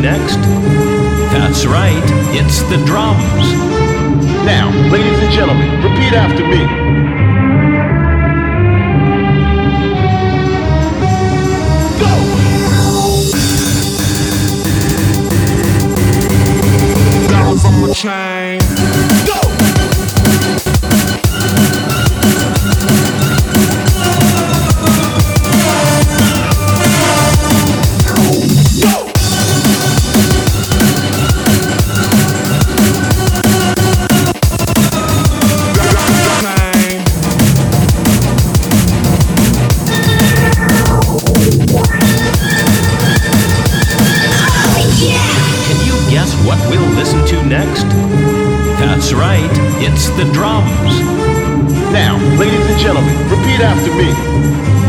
next? That's right, it's the drums. Now, ladies and gentlemen, repeat after me. Go! Dollars on my chain. Go! What we'll listen to next? That's right, it's the drums. Now, ladies and gentlemen, repeat after me.